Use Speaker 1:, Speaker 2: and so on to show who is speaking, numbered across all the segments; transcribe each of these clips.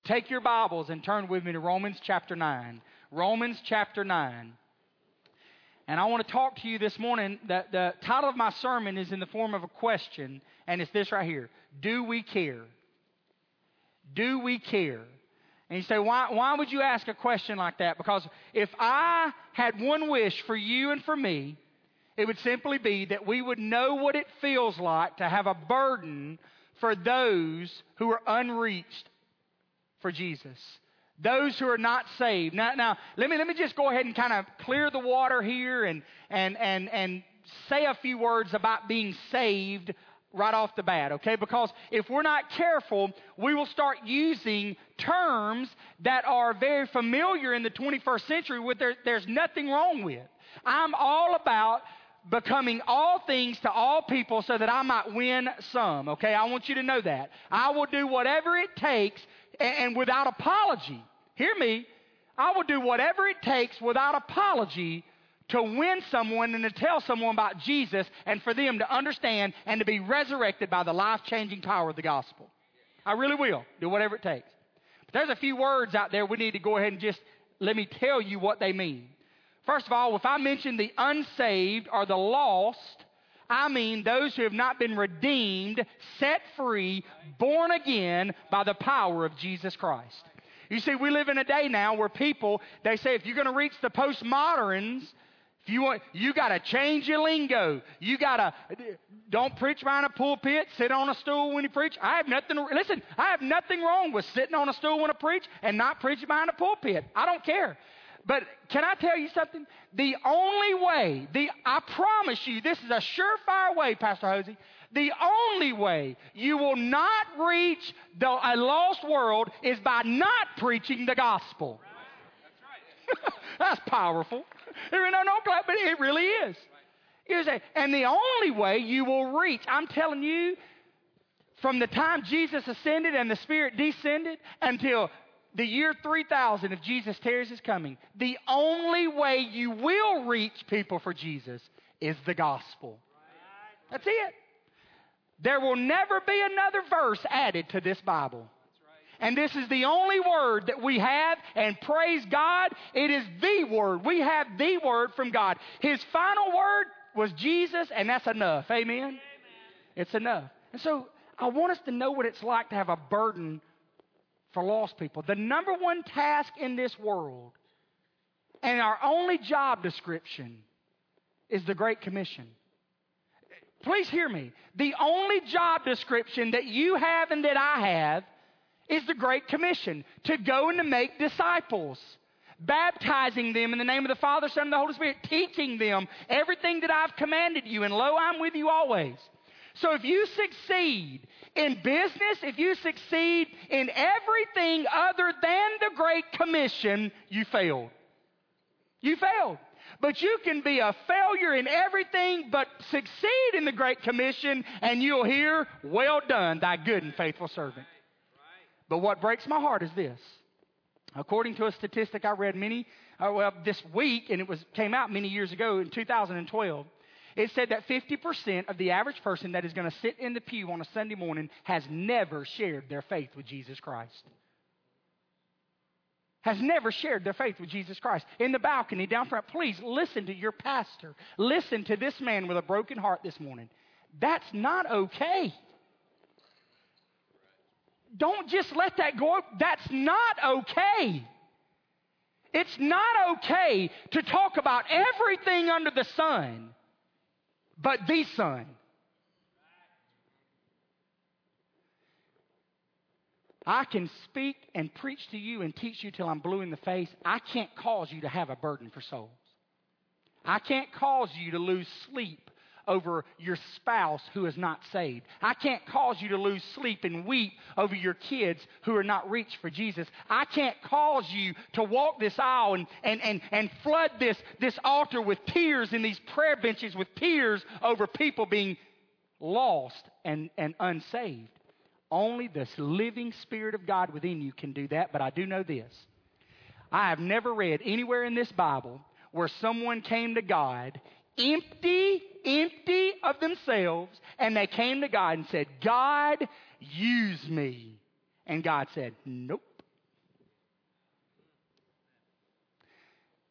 Speaker 1: take your Bibles and turn with me to Romans chapter 9. Romans chapter 9. And I want to talk to you this morning. The title of my sermon is in the form of a question, and it's this right here. Do we care? Do we care? And you say, why would you ask a question like that? Because if I had one wish for you and for me, it would simply be that we would know what it feels like to have a burden for those who are unreached for Jesus. Those who are not saved. Now, let me just go ahead and kind of clear the water here and say a few words about being saved right off the bat, okay? Because if we're not careful, we will start using terms that are very familiar in the 21st century, which there's nothing wrong with. I'm all about becoming all things to all people so that I might win some, okay? I want you to know that. I will do whatever it takes and without apology. Hear me. I will do whatever it takes without apology to win someone and to tell someone about Jesus and for them to understand and to be resurrected by the life-changing power of the gospel. I really will do whatever it takes. But there's a few words out there we need to go ahead and just let me tell you what they mean. First of all, if I mention the unsaved or the lost, I mean those who have not been redeemed, set free, born again by the power of Jesus Christ. You see, we live in a day now where people, they say if you're going to reach the postmoderns, you got to change your lingo. You got to, don't preach behind a pulpit, sit on a stool when you preach. I have nothing wrong with sitting on a stool when I preach and not preaching behind a pulpit. I don't care. But can I tell you something? The only way, I promise you, this is a surefire way, Pastor Hosey, the only way you will not reach a lost world is by not preaching the gospel. Right. That's right. That's powerful. But it really is. And the only way you will reach, I'm telling you, from the time Jesus ascended and the Spirit descended until the year 3000, if Jesus tarries his coming, the only way you will reach people for Jesus is the gospel. That's it. There will never be another verse added to this Bible. And this is the only word that we have, and praise God, it is the word. We have the word from God. His final word was Jesus, and that's enough. Amen? Amen. It's enough. And so I want us to know what it's like to have a burden for lost people. The number one task in this world and our only job description is the Great Commission. Please hear me. The only job description that you have and that I have is the Great Commission, to go and to make disciples, baptizing them in the name of the Father, Son, and the Holy Spirit, teaching them everything that I've commanded you, and lo, I'm with you always. So if you succeed in business, if you succeed in everything other than the Great Commission, you failed. You failed. But you can be a failure in everything but succeed in the Great Commission, and you'll hear, well done, thy good and faithful servant. But what breaks my heart is this. According to a statistic I read this week, and came out many years ago in 2012, it said that 50% of the average person that is going to sit in the pew on a Sunday morning has never shared their faith with Jesus Christ. Has never shared their faith with Jesus Christ. In the balcony down front, please listen to your pastor. Listen to this man with a broken heart this morning. That's not okay. Don't just let that go. That's not okay. It's not okay to talk about everything under the sun but the Son. I can speak and preach to you and teach you till I'm blue in the face. I can't cause you to have a burden for souls. I can't cause you to lose sleep over your spouse who is not saved. I can't cause you to lose sleep and weep over your kids who are not reached for Jesus. I can't cause you to walk this aisle and flood this altar with tears and these prayer benches with tears over people being lost and unsaved. Only the living Spirit of God within you can do that, but I do know this. I have never read anywhere in this Bible where someone came to God empty of themselves, and they came to God and said, God, use me. And God said, nope,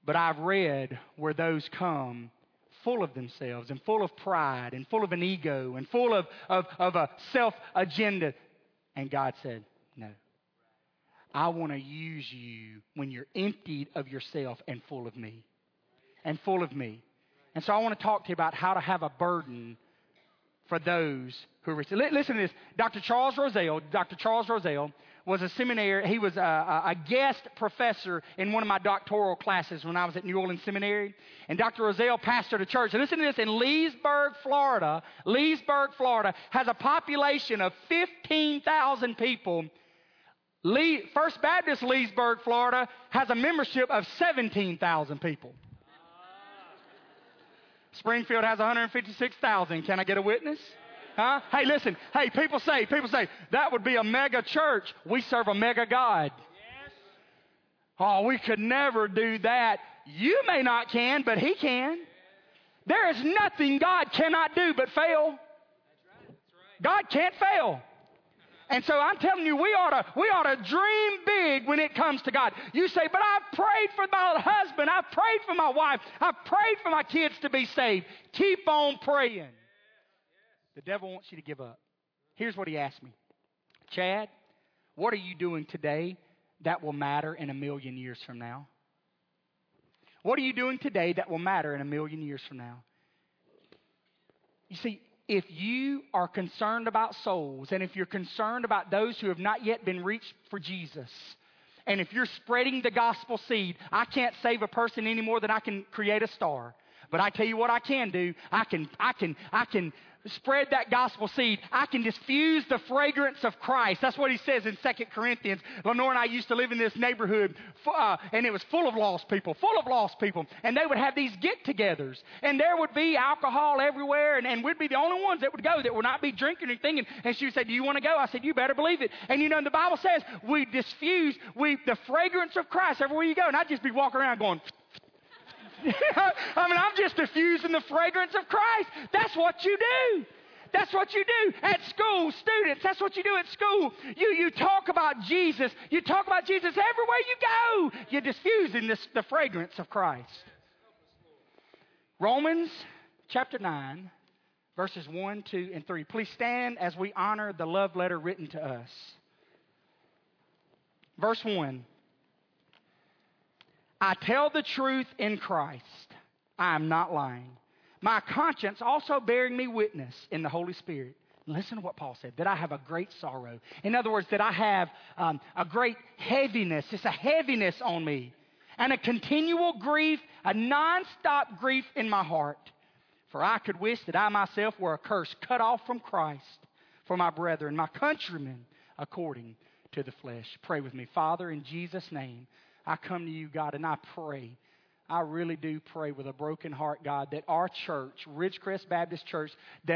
Speaker 1: But I've read where those come full of themselves and full of pride and full of an ego and full of a self-agenda. And God said, no. I want to use you when you're emptied of yourself and full of me. And full of me. And so I want to talk to you about how to have a burden for those who are... Listen to this. Dr. Charles Roselle was a seminary. He was a guest professor in one of my doctoral classes when I was at New Orleans Seminary. And Dr. Roselle pastored a church. And listen to this. In Leesburg, Florida has a population of 15,000 people. First Baptist Leesburg, Florida has a membership of 17,000 people. Springfield has 156,000. Can I get a witness? Huh? Hey, listen. Hey, people say, that would be a mega church. We serve a mega God. Yes. Oh, we could never do that. You may not can, but He can. There is nothing God cannot do but fail. That's right. God can't fail. And so I'm telling you, we ought to dream big when it comes to God. You say, but I've prayed for my husband. I've prayed for my wife. I've prayed for my kids to be saved. Keep on praying. The devil wants you to give up. Here's what he asked me. Chad, what are you doing today that will matter in 1,000,000 years from now? What are you doing today that will matter in 1,000,000 years from now? You see, if you are concerned about souls, and if you're concerned about those who have not yet been reached for Jesus, and if you're spreading the gospel seed, I can't save a person any more than I can create a star. But I tell you what I can do. I can spread that gospel seed. I can diffuse the fragrance of Christ. That's what he says in 2 Corinthians. Lenore and I used to live in this neighborhood, and it was full of lost people. And they would have these get-togethers. And there would be alcohol everywhere, and we'd be the only ones that would go that would not be drinking anything. And she would say, do you want to go? I said, you better believe it. And you know, the Bible says we diffuse the fragrance of Christ everywhere you go. And I'd just be walking around going... I'm just diffusing the fragrance of Christ. That's what you do. That's what you do at school, students. That's what you do at school. You talk about Jesus. You talk about Jesus everywhere you go. You're diffusing the fragrance of Christ. Romans chapter 9, verses 1, 2, and 3. Please stand as we honor the love letter written to us. Verse 1. I tell the truth in Christ. I am not lying. My conscience also bearing me witness in the Holy Spirit. Listen to what Paul said, that I have a great sorrow. In other words, that I have a great heaviness. It's a heaviness on me. And a continual grief, a nonstop grief in my heart. For I could wish that I myself were accursed, cut off from Christ for my brethren, my countrymen, according to the flesh. Pray with me. Father, in Jesus' name, I come to you, God, and I pray. I really do pray with a broken heart, God, that our church, Ridgecrest Baptist Church,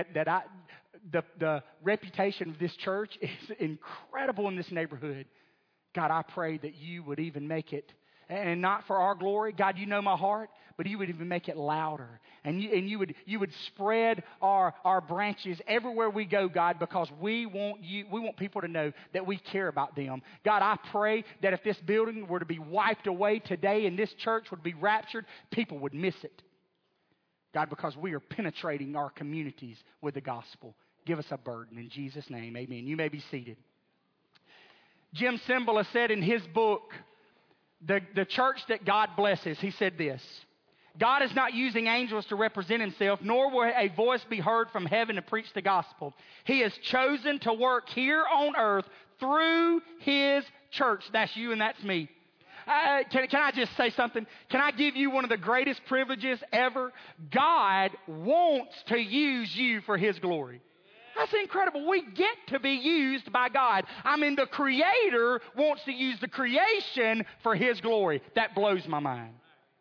Speaker 1: the reputation of this church is incredible in this neighborhood. God, I pray that you would even make it, and not for our glory. God, you know my heart, but you would even make it louder. And you would spread our branches everywhere we go, God, because we want people to know that we care about them. God, I pray that if this building were to be wiped away today and this church would be raptured, people would miss it. God, because we are penetrating our communities with the gospel. Give us a burden. In Jesus' name, amen. You may be seated. Jim Cymbala said in his book, The church that God blesses, he said this: God is not using angels to represent himself, nor will a voice be heard from heaven to preach the gospel. He has chosen to work here on earth through his church. That's you and that's me. Can I just say something? Can I give you one of the greatest privileges ever? God wants to use you for his glory. That's incredible. We get to be used by God. The Creator wants to use the creation for his glory. That blows my mind.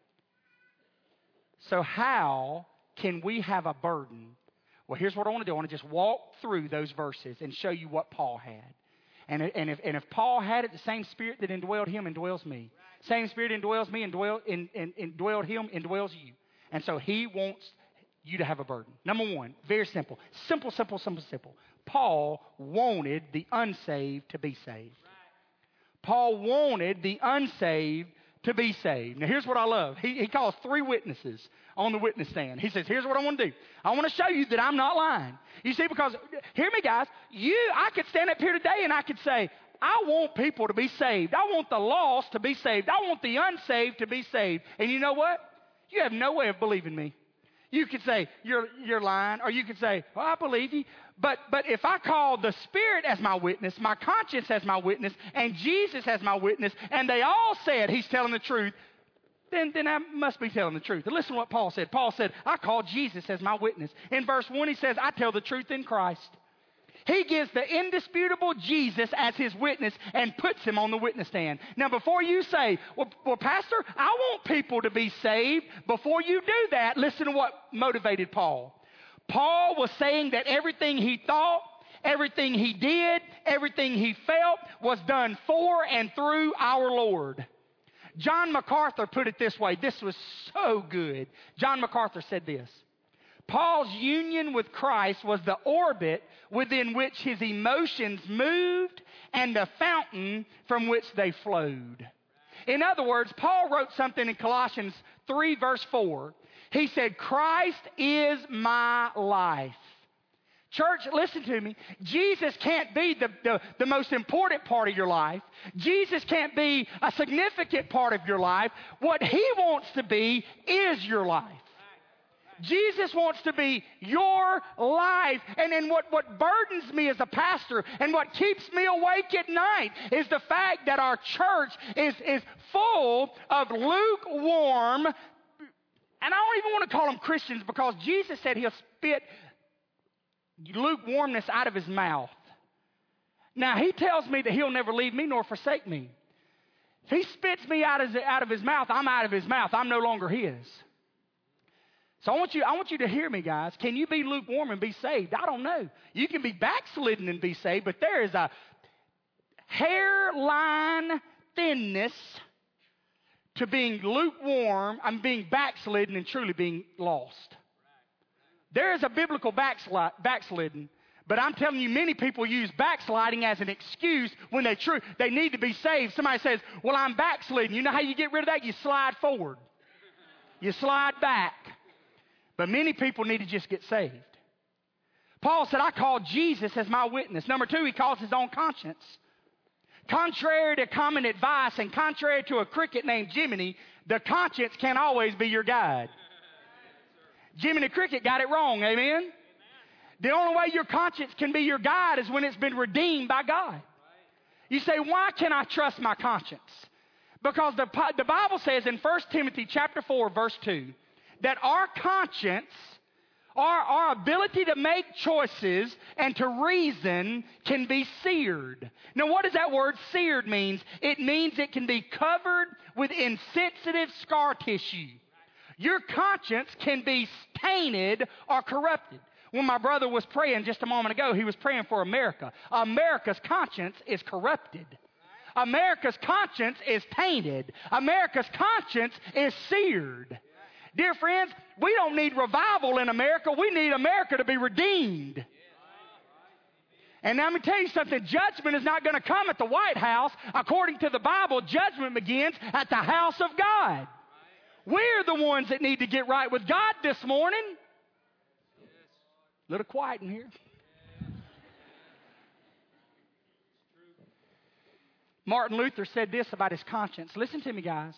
Speaker 1: So how can we have a burden? Well, here's what I want to do. I want to just walk through those verses and show you what Paul had. And if Paul had it, the same Spirit that indwelled him indwells me. Same Spirit indwells me, indwelled him, indwells you. And so he wants you to have a burden. Number one, very simple. Simple. Paul wanted the unsaved to be saved. Paul wanted the unsaved to be saved. Now, here's what I love. He calls 3 witnesses on the witness stand. He says, here's what I want to do. I want to show you that I'm not lying. You see, because, hear me, guys. I could stand up here today and I could say, I want people to be saved. I want the lost to be saved. I want the unsaved to be saved. And you know what? You have no way of believing me. You could say, you're lying, or you could say, well, I believe you. But if I call the Spirit as my witness, my conscience as my witness, and Jesus as my witness, and they all said he's telling the truth, then I must be telling the truth. And listen to what Paul said. Paul said, I call Jesus as my witness. In verse 1, he says, I tell the truth in Christ. He gives the indisputable Jesus as his witness and puts him on the witness stand. Now, before you say, well, Pastor, I want people to be saved. Before you do that, listen to what motivated Paul. Paul was saying that everything he thought, everything he did, everything he felt was done for and through our Lord. John MacArthur put it this way. This was so good. John MacArthur said this. Paul's union with Christ was the orbit within which his emotions moved and the fountain from which they flowed. In other words, Paul wrote something in Colossians 3 verse 4. He said, Christ is my life. Church, listen to me. Jesus can't be the most important part of your life. Jesus can't be a significant part of your life. What he wants to be is your life. Jesus wants to be your life. And then what burdens me as a pastor and what keeps me awake at night is the fact that our church is full of lukewarm, and I don't even want to call them Christians because Jesus said he'll spit lukewarmness out of his mouth. Now, he tells me that he'll never leave me nor forsake me. If he spits me out of his mouth, I'm out of his mouth. I'm no longer his. So I want you to hear me, guys. Can you be lukewarm and be saved? I don't know. You can be backslidden and be saved, but there is a hairline thinness to being lukewarm, being backslidden and truly being lost. There is a biblical backslidden, but I'm telling you, many people use backsliding as an excuse when they need to be saved. Somebody says, well, I'm backslidden. You know how you get rid of that? You slide forward. You slide back. But many people need to just get saved. Paul said, I call Jesus as my witness. Number 2, he calls his own conscience. Contrary to common advice and contrary to a cricket named Jiminy, the conscience can't always be your guide. Jiminy Cricket got it wrong, amen? The only way your conscience can be your guide is when it's been redeemed by God. You say, why can I trust my conscience? Because the Bible says in 1 Timothy chapter 4, verse 2, that our conscience, our ability to make choices and to reason can be seared. Now, what does that word seared mean? It means it can be covered with insensitive scar tissue. Your conscience can be tainted or corrupted. When my brother was praying just a moment ago, he was praying for America. America's conscience is corrupted. America's conscience is tainted. America's conscience is seared. Dear friends, we don't need revival in America. We need America to be redeemed. And now let me tell you something. Judgment is not going to come at the White House. According to the Bible, judgment begins at the house of God. We're the ones that need to get right with God this morning. A little quiet in here. Martin Luther said this about his conscience. Listen to me, guys.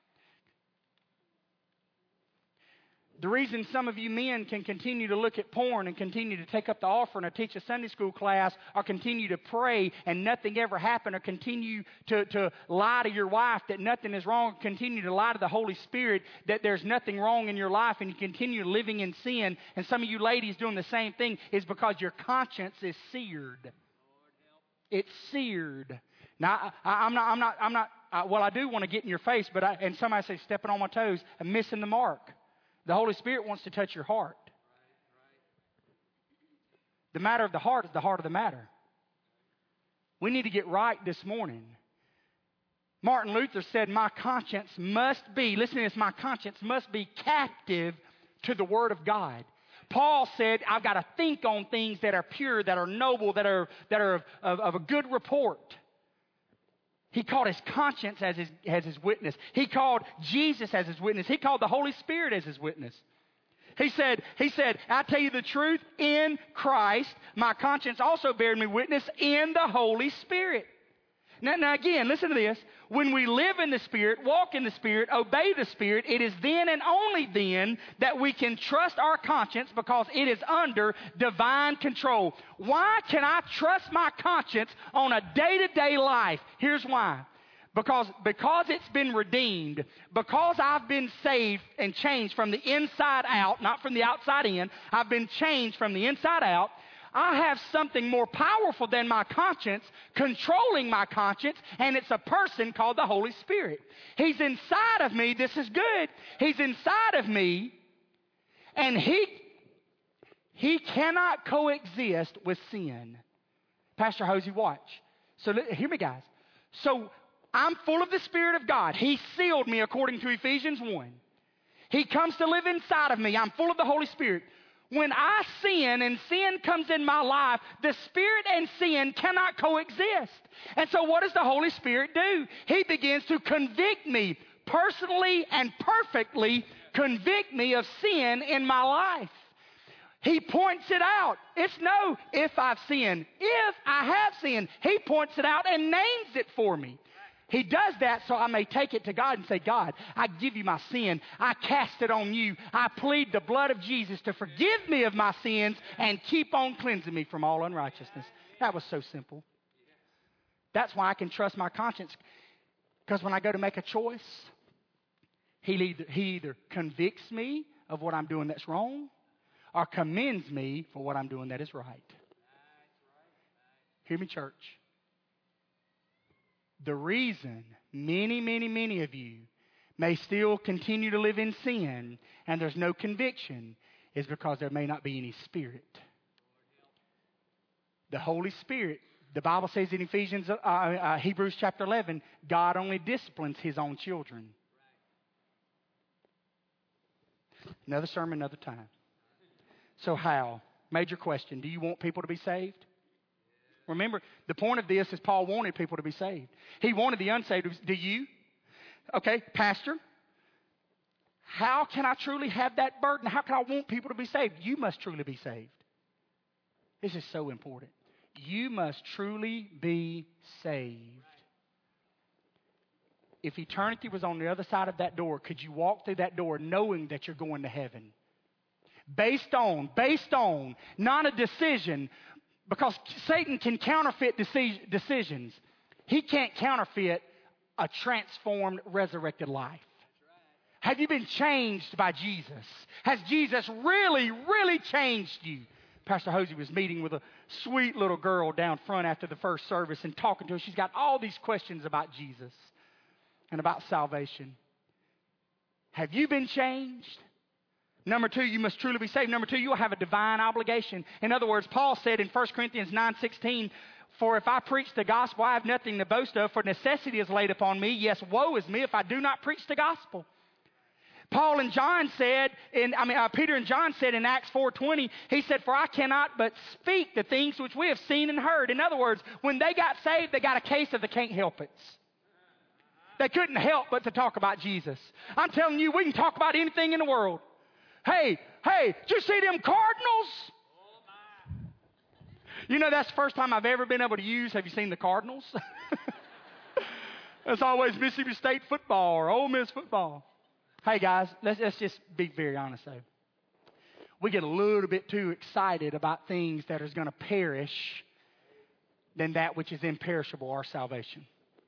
Speaker 1: The reason some of you men can continue to look at porn and continue to take up the offering or teach a Sunday school class or continue to pray and nothing ever happened or continue to lie to your wife that nothing is wrong, continue to lie to the Holy Spirit that there's nothing wrong in your life and you continue living in sin, and some of you ladies doing the same thing, is because your conscience is seared. It's seared. Now, I do want to get in your face, and somebody say, stepping on my toes, I'm missing the mark. The Holy Spirit wants to touch your heart. The matter of the heart is the heart of the matter. We need to get right this morning. Martin Luther said, my conscience must be, listen to this, my conscience must be captive to the Word of God. Paul said, I've got to think on things that are pure, that are noble, that are of a good report. He called his conscience as his witness. He called Jesus as his witness. He called the Holy Spirit as his witness. He said, I tell you the truth, in Christ, my conscience also bears me witness in the Holy Spirit. Now again, listen to this. When we live in the Spirit, walk in the Spirit, obey the Spirit, it is then and only then that we can trust our conscience because it is under divine control. Why can I trust my conscience on a day-to-day life? Here's why. Because it's been redeemed, because I've been saved and changed from the inside out, not from the outside in, I've been changed from the inside out. I have something more powerful than my conscience controlling my conscience, and it's a person called the Holy Spirit. He's inside of me. This is good. He's inside of me, and he cannot coexist with sin. Pastor Hosey, watch. So hear me, guys. So I'm full of the Spirit of God. He sealed me according to Ephesians 1. He comes to live inside of me. I'm full of the Holy Spirit. When I sin and sin comes in my life, the Spirit and sin cannot coexist. And so what does the Holy Spirit do? He begins to convict me personally and perfectly, convict me of sin in my life. He points it out. It's no if I've sinned. If I have sinned, He points it out and names it for me. He does that so I may take it to God and say, God, I give you my sin. I cast it on you. I plead the blood of Jesus to forgive me of my sins and keep on cleansing me from all unrighteousness. That was so simple. That's why I can trust my conscience. Because when I go to make a choice, He either convicts me of what I'm doing that's wrong or commends me for what I'm doing that is right. Hear me, church. The reason many of you may still continue to live in sin and there's no conviction is because there may not be any Spirit. The Holy Spirit, the Bible says in Hebrews chapter 11, God only disciplines His own children. Another sermon, another time. So how? Major question. Do you want people to be saved? Remember, the point of this is Paul wanted people to be saved. He wanted the unsaved. Do you? Okay, Pastor, how can I truly have that burden? How can I want people to be saved? You must truly be saved. This is so important. You must truly be saved. If eternity was on the other side of that door, could you walk through that door knowing that you're going to heaven? Based on, not a decision, because Satan can counterfeit decisions. He can't counterfeit a transformed, resurrected life. Have you been changed by Jesus? Has Jesus really, really changed you? Pastor Hosey was meeting with a sweet little girl down front after the first service and talking to her. She's got all these questions about Jesus and about salvation. Have you been changed? Number two, you must truly be saved. Number two, you'll have a divine obligation. In other words, Paul said in 1 Corinthians 9:16, for if I preach the gospel, I have nothing to boast of, for necessity is laid upon me. Yes, woe is me if I do not preach the gospel. Peter and John said in Acts 4:20, he said, for I cannot but speak the things which we have seen and heard. In other words, when they got saved, they got a case of the can't help it. They couldn't help but to talk about Jesus. I'm telling you, we can talk about anything in the world. Hey, did you see them Cardinals? You know, that's the first time I've ever been able to use, have you seen the Cardinals? It's always Mississippi State football or Ole Miss football. Hey, guys, let's just be very honest, though. We get a little bit too excited about things that are going to perish than that which is imperishable, our salvation.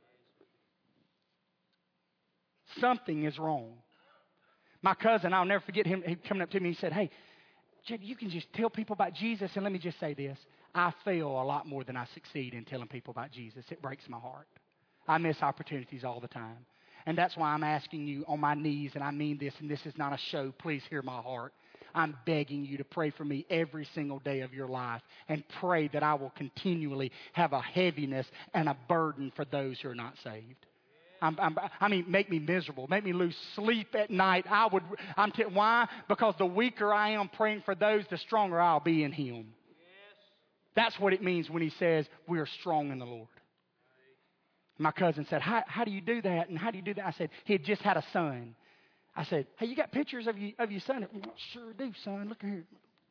Speaker 1: Something is wrong. My cousin, I'll never forget him coming up to me and he said, hey, Jeb, you can just tell people about Jesus. And let me just say this. I fail a lot more than I succeed in telling people about Jesus. It breaks my heart. I miss opportunities all the time. And that's why I'm asking you on my knees, and I mean this, and this is not a show. Please hear my heart. I'm begging you to pray for me every single day of your life and pray that I will continually have a heaviness and a burden for those who are not saved. Make me miserable. Make me lose sleep at night. Why? Because the weaker I am praying for those, the stronger I'll be in Him. Yes. That's what it means when He says we are strong in the Lord. My cousin said, how do you do that? And how do you do that? I said, he had just had a son. I said, hey, you got pictures of your son? Sure do, son. Look here.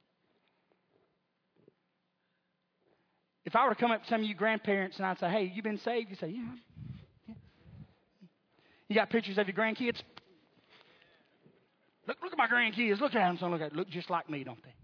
Speaker 1: If I were to come up to some of you grandparents and I'd say, hey, you been saved? You say, yeah. You got pictures of your grandkids? Look at my grandkids. Look at them, son. Look at them. Look just like me, don't they?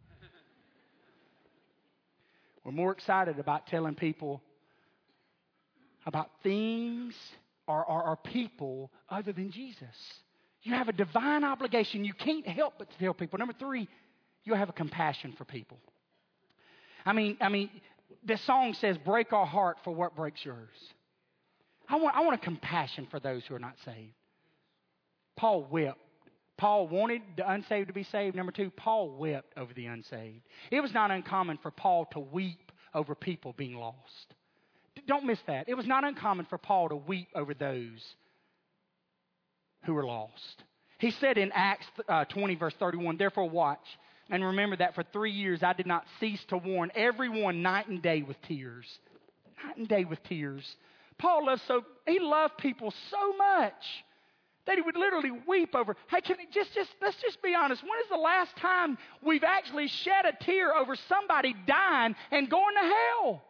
Speaker 1: We're more excited about telling people about things or people other than Jesus. You have a divine obligation. You can't help but to tell people. Number 3, you have a compassion for people. I mean, this song says, break our heart for what breaks yours. I want a compassion for those who are not saved. Paul wept. Paul wanted the unsaved to be saved. Number 2, Paul wept over the unsaved. It was not uncommon for Paul to weep over people being lost. Don't miss that. It was not uncommon for Paul to weep over those who were lost. He said in Acts 20, verse 31, therefore watch and remember that for 3 years I did not cease to warn everyone night and day with tears. Night and day with tears. Paul loved people so much that he would literally weep over. Hey, let's just be honest. When is the last time we've actually shed a tear over somebody dying and going to hell?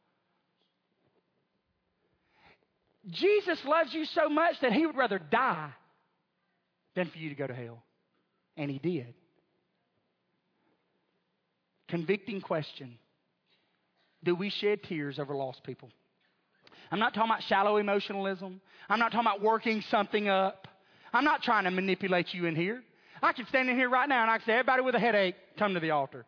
Speaker 1: Jesus loves you so much that he would rather die than for you to go to hell. And he did. Convicting question. Do we shed tears over lost people? I'm not talking about shallow emotionalism. I'm not talking about working something up. I'm not trying to manipulate you in here. I can stand in here right now and I can say, everybody with a headache, come to the altar.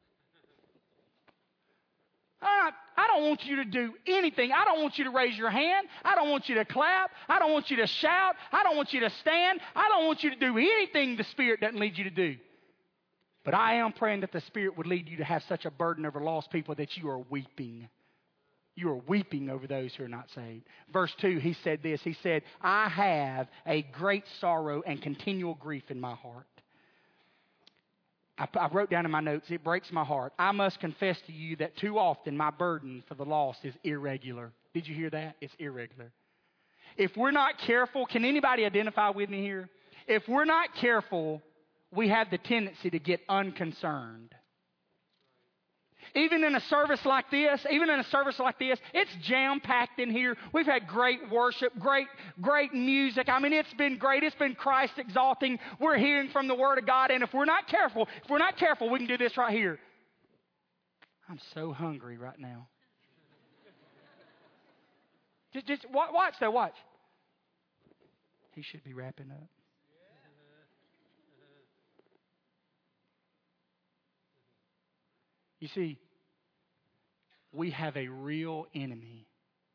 Speaker 1: I don't want you to do anything. I don't want you to raise your hand. I don't want you to clap. I don't want you to shout. I don't want you to stand. I don't want you to do anything the Spirit doesn't lead you to do. But I am praying that the Spirit would lead you to have such a burden over lost people that you are weeping. You are weeping over those who are not saved. Verse 2, he said this. He said, I have a great sorrow and continual grief in my heart. I wrote down in my notes, it breaks my heart. I must confess to you that too often my burden for the lost is irregular. Did you hear that? It's irregular. If we're not careful, can anybody identify with me here? If we're not careful, we have the tendency to get unconcerned. Even in a service like this, it's jam-packed in here. We've had great worship, great music. I mean, it's been great. It's been Christ-exalting. We're hearing from the Word of God. And if we're not careful, we can do this right here. I'm so hungry right now. Just watch though, watch. He should be wrapping up. You see, we have a real enemy.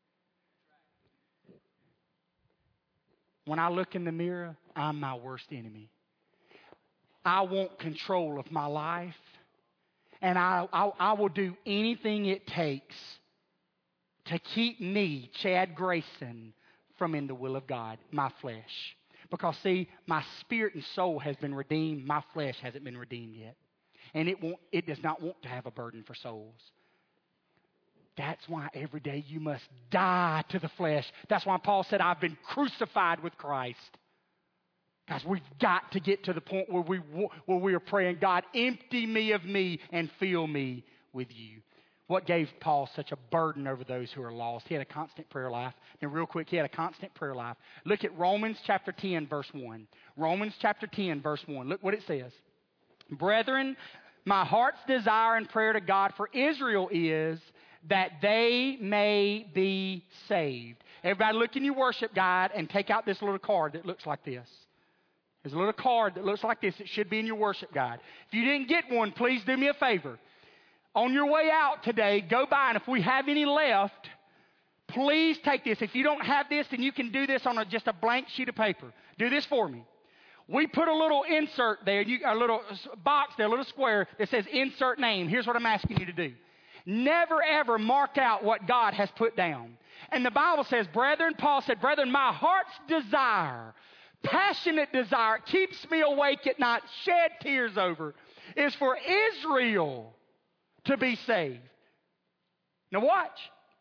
Speaker 1: When I look in the mirror, I'm my worst enemy. I want control of my life, and I will do anything it takes to keep me, Chad Grayson, from in the will of God, my flesh. Because, see, my spirit and soul has been redeemed. My flesh hasn't been redeemed yet. And it does not want to have a burden for souls. That's why every day you must die to the flesh. That's why Paul said, I've been crucified with Christ. Guys, we've got to get to the point where we are praying, God, empty me of me and fill me with you. What gave Paul such a burden over those who are lost? He had a constant prayer life. And real quick, he had a constant prayer life. Look at Romans chapter 10, verse 1. Romans chapter 10, verse 1. Look what it says. Brethren, my heart's desire and prayer to God for Israel is that they may be saved. Everybody look in your worship guide and take out this little card that looks like this. There's a little card that looks like this. It should be in your worship guide. If you didn't get one, please do me a favor. On your way out today, go by, and if we have any left, please take this. If you don't have this, then you can do this on just a blank sheet of paper. Do this for me. We put a little insert there, a little box there, a little square that says insert name. Here's what I'm asking you to do. Never, ever mark out what God has put down. And the Bible says, brethren, Paul said, brethren, my heart's desire, passionate desire, keeps me awake at night, shed tears over, is for Israel to be saved. Now watch.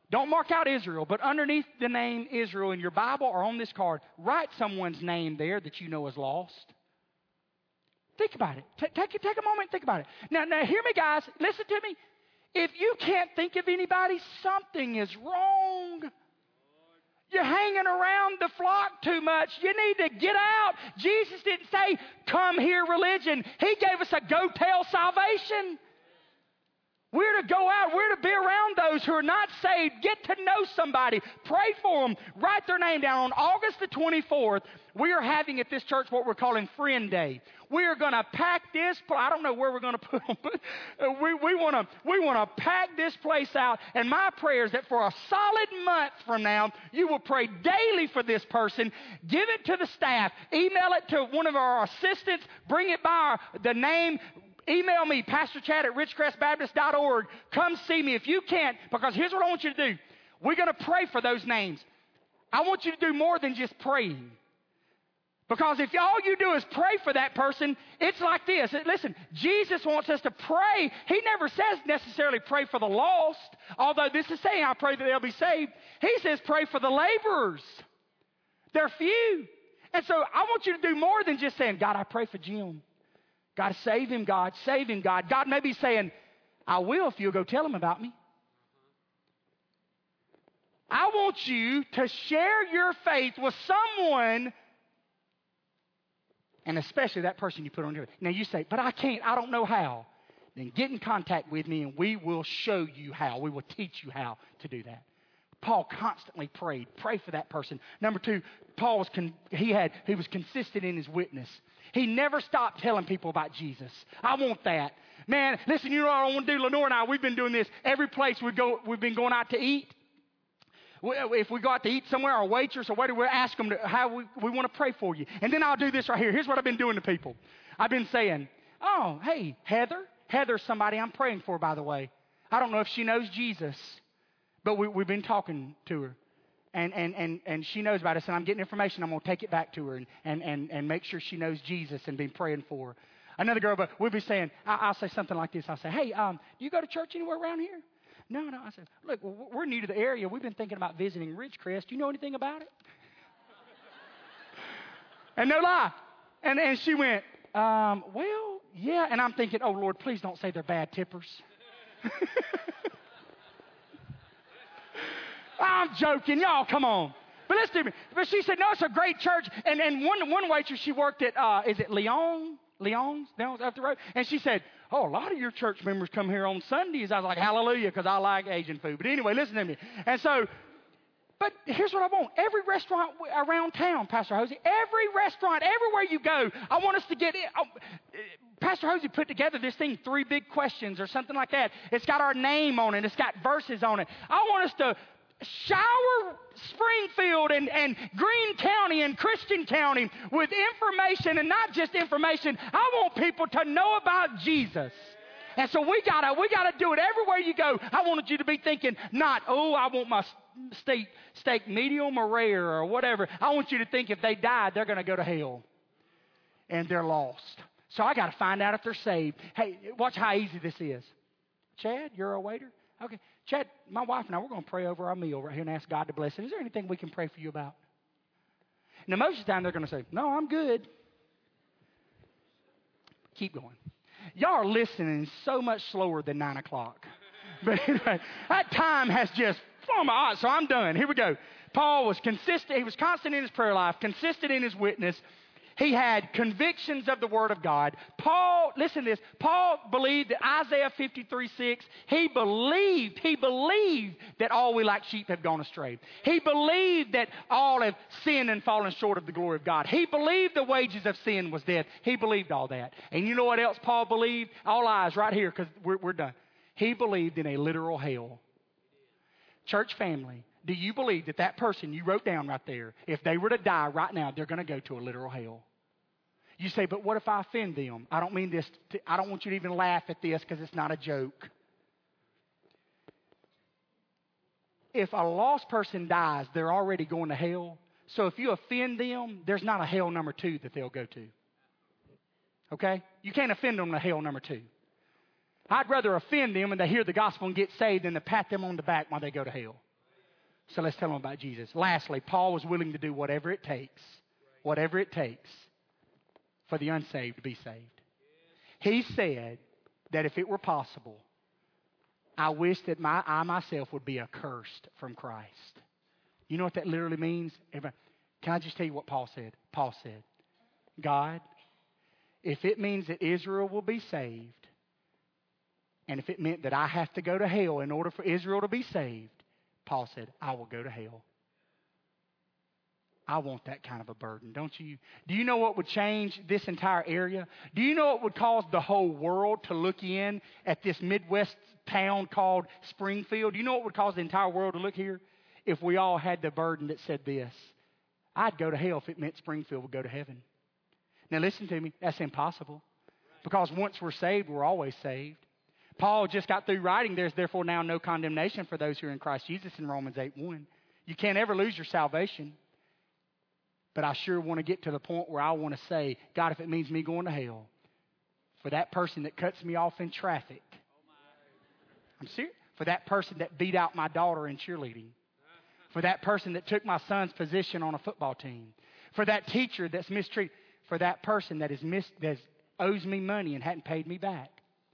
Speaker 1: Don't mark out Israel, but underneath the name Israel in your Bible or on this card, write someone's name there that you know is lost. Think about it. Take a moment and think about it. Now, hear me, guys. Listen to me. If you can't think of anybody, something is wrong. You're hanging around the flock too much. You need to get out. Jesus didn't say, come here, religion. He gave us a go tell salvation. We're to go out. We're to be around those who are not saved. Get to know somebody. Pray for them. Write their name down. On August the 24th, we are having at this church what we're calling Friend Day. We are going to pack this place. I don't know where we're going to put them, but we want to pack this place out. And my prayer is that for a solid month from now, you will pray daily for this person. Give it to the staff. Email it to one of our assistants. Bring it by the name. Email me, pastorchad@ridgecrestbaptist.org. Come see me if you can't, because here's what I want you to do. We're going to pray for those names. I want you to do more than just praying. Because if all you do is pray for that person, it's like this. Listen, Jesus wants us to pray. He never says necessarily pray for the lost, although this is saying I pray that they'll be saved. He says pray for the laborers. They're few. And so I want you to do more than just saying, God, I pray for Jim. God, save him, God. Save him, God. God may be saying, I will if you'll go tell him about me. I want you to share your faith with someone, and especially that person you put on your... Now you say, but I can't. I don't know how. Then get in contact with me, and we will show you how. We will teach you how to do that. Paul constantly prayed. Pray for that person. Number two, Paul was consistent in his witness. He never stopped telling people about Jesus. I want that. Man, listen, you know what I want to do? Lenore and I, we've been doing this. Every place we've been going out to eat. If we go out to eat somewhere, our waitress or waiter, we'll ask them how we want to pray for you. And then I'll do this right here. Here's what I've been doing to people. I've been saying, oh, hey, Heather. Heather's somebody I'm praying for, by the way. I don't know if she knows Jesus, but we've been talking to her. And she knows about us, and I'm getting information. I'm going to take it back to her and make sure she knows Jesus and be praying for her. Another girl, but we'll be saying, I'll say something like this. I'll say, hey, do you go to church anywhere around here? No. I said, look, we're new to the area. We've been thinking about visiting Ridgecrest. Do you know anything about it? And no lie. And she went, well, yeah. And I'm thinking, oh, Lord, please don't say they're bad tippers. I'm joking. Y'all, come on. But listen to me. But she said, no, it's a great church. And one waitress, she worked at, is it Leon's down up the road? And she said, oh, a lot of your church members come here on Sundays. I was like, hallelujah, because I like Asian food. But anyway, listen to me. And so, but here's what I want. Every restaurant around town, Pastor Hosey, every restaurant, everywhere you go, I want us to get in. Pastor Hosey put together this thing, 3 big questions or something like that. It's got our name on it. It's got verses on it. I want us to shower Springfield and Greene County and Christian County with information, and not just information. I want people to know about Jesus. And so we gotta do it everywhere you go. I wanted you to be thinking not, oh, I want my steak medium or rare or whatever. I want you to think if they died, they're going to go to hell and they're lost. So I got to find out if they're saved. Hey, watch how easy this is. Chad, you're a waiter? Okay. Chad, my wife and I, we're going to pray over our meal right here and ask God to bless it. Is there anything we can pray for you about? Now, most of the time they're going to say, no, I'm good. Keep going. Y'all are listening so much slower than 9 o'clock. But anyway, that time has just flown my eyes, so I'm done. Here we go. Paul was consistent. He was constant in his prayer life, consistent in his witness. He had convictions of the Word of God. Paul, listen to this. Paul believed that Isaiah 53:6, he believed that all we like sheep have gone astray. He believed that all have sinned and fallen short of the glory of God. He believed the wages of sin was death. He believed all that. And you know what else Paul believed? All eyes right here, because we're done. He believed in a literal hell. Church family, do you believe that person you wrote down right there, if they were to die right now, they're going to go to a literal hell? You say, but what if I offend them? I don't mean this. I don't want you to even laugh at this because it's not a joke. If a lost person dies, they're already going to hell. So if you offend them, there's not a hell number 2 that they'll go to. Okay? You can't offend them to hell number 2. I'd rather offend them and they hear the gospel and get saved than to pat them on the back while they go to hell. So let's tell them about Jesus. Lastly, Paul was willing to do whatever it takes for the unsaved to be saved. He said that if it were possible, I wish that I myself would be accursed from Christ. You know what that literally means? Can I just tell you what Paul said? Paul said, God, if it means that Israel will be saved, and if it meant that I have to go to hell in order for Israel to be saved, Paul said, I will go to hell. I want that kind of a burden, don't you? Do you know what would change this entire area? Do you know what would cause the whole world to look in at this Midwest town called Springfield? Do you know what would cause the entire world to look here? If we all had the burden that said this, I'd go to hell if it meant Springfield would go to heaven. Now listen to me, that's impossible. Because once we're saved, we're always saved. Paul just got through writing, there's therefore now no condemnation for those who are in Christ Jesus in Romans 8:1. You can't ever lose your salvation. But I sure want to get to the point where I want to say, God, if it means me going to hell, for that person that cuts me off in traffic, I'm serious, for that person that beat out my daughter in cheerleading, for that person that took my son's position on a football team, for that teacher that's mistreated, for that person that owes me money and hadn't paid me back.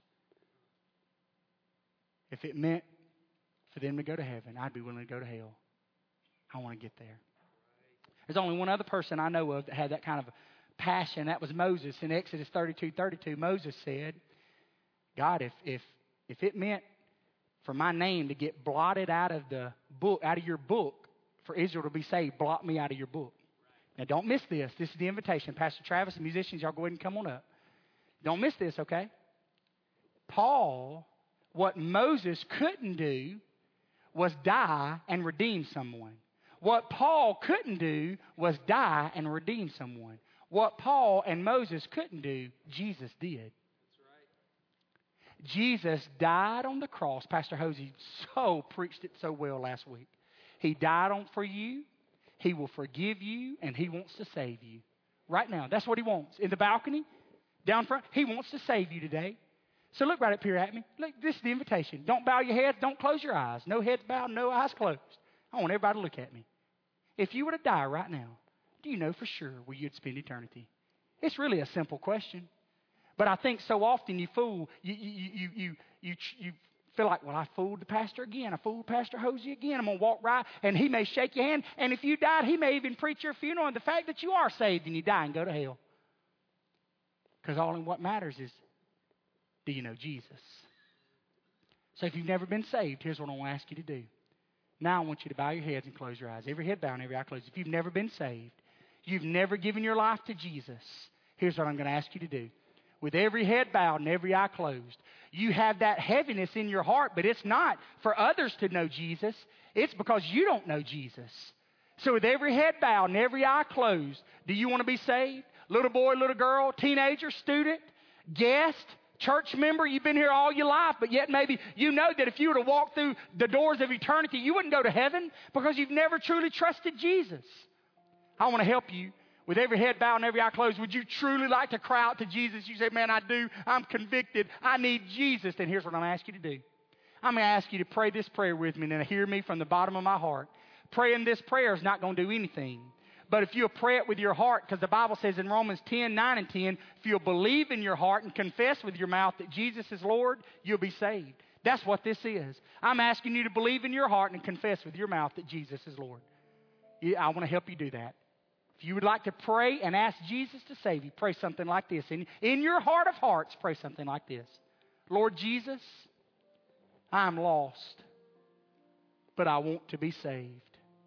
Speaker 1: If it meant for them to go to heaven, I'd be willing to go to hell. I want to get there. There's only one other person I know of that had that kind of passion. That was Moses. In Exodus 32:32, Moses said, God, if it meant for my name to get blotted out of the book, out of your book, for Israel to be saved, blot me out of your book. Now, don't miss this. This is the invitation. Pastor Travis, the musicians, y'all go ahead and come on up. Don't miss this, okay? Paul, what Moses couldn't do was die and redeem someone. What Paul couldn't do was die and redeem someone. What Paul and Moses couldn't do, Jesus did. That's right. Jesus died on the cross. Pastor Hosey preached it so well last week. He died for you. He will forgive you, and He wants to save you. Right now, that's what He wants. In the balcony, down front, He wants to save you today. So look right up here at me. Look, this is the invitation. Don't bow your heads. Don't close your eyes. No heads bowed, no eyes closed. I want everybody to look at me. If you were to die right now, do you know for sure where you'd spend eternity? It's really a simple question. But I think so often you feel like, well, I fooled the pastor again. I fooled Pastor Hosey again. I'm going to walk right, and he may shake your hand. And if you died, he may even preach your funeral. And the fact that you are saved and you die and go to hell. Because all in what matters is, do you know Jesus? So if you've never been saved, here's what I want to ask you to do. Now I want you to bow your heads and close your eyes. Every head bowed and every eye closed. If you've never been saved, you've never given your life to Jesus, here's what I'm going to ask you to do. With every head bowed and every eye closed, you have that heaviness in your heart, but it's not for others to know Jesus. It's because you don't know Jesus. So with every head bowed and every eye closed, do you want to be saved? Little boy, little girl, teenager, student, guest, church member, you've been here all your life, but yet maybe you know that if you were to walk through the doors of eternity, you wouldn't go to heaven because you've never truly trusted Jesus. I want to help you. With every head bowed and every eye closed, would you truly like to cry out to Jesus? You say, man, I do. I'm convicted. I need Jesus. Then here's what I'm going to ask you to do. I'm going to ask you to pray this prayer with me and hear me from the bottom of my heart. Praying this prayer is not going to do anything. But if you'll pray it with your heart, because the Bible says in Romans 10:9 and 10, if you'll believe in your heart and confess with your mouth that Jesus is Lord, you'll be saved. That's what this is. I'm asking you to believe in your heart and confess with your mouth that Jesus is Lord. I want to help you do that. If you would like to pray and ask Jesus to save you, pray something like this. In your heart of hearts, pray something like this. Lord Jesus, I'm lost, but I want to be saved.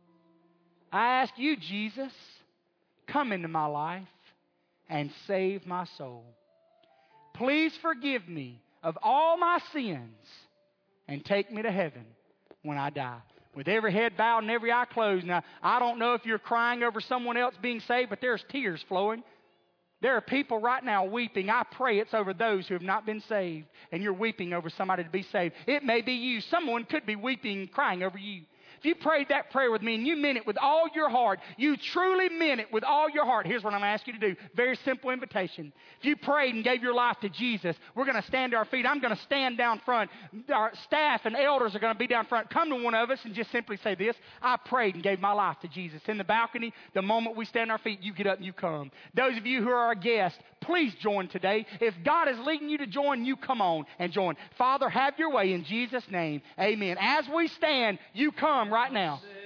Speaker 1: I ask you, Jesus, come into my life and save my soul. Please forgive me of all my sins and take me to heaven when I die. With every head bowed and every eye closed. Now, I don't know if you're crying over someone else being saved, but there's tears flowing. There are people right now weeping. I pray it's over those who have not been saved, and you're weeping over somebody to be saved. It may be you. Someone could be weeping and crying over you. If you prayed that prayer with me and you meant it with all your heart, you truly meant it with all your heart, here's what I'm going to ask you to do. Very simple invitation. If you prayed and gave your life to Jesus, we're going to stand to our feet. I'm going to stand down front. Our staff and elders are going to be down front. Come to one of us and just simply say this: I prayed and gave my life to Jesus. In the balcony, the moment we stand on our feet, you get up and you come. Those of you who are our guests, please join today. If God is leading you to join, you come on and join. Father, have your way in Jesus' name. Amen. As we stand, you come right now.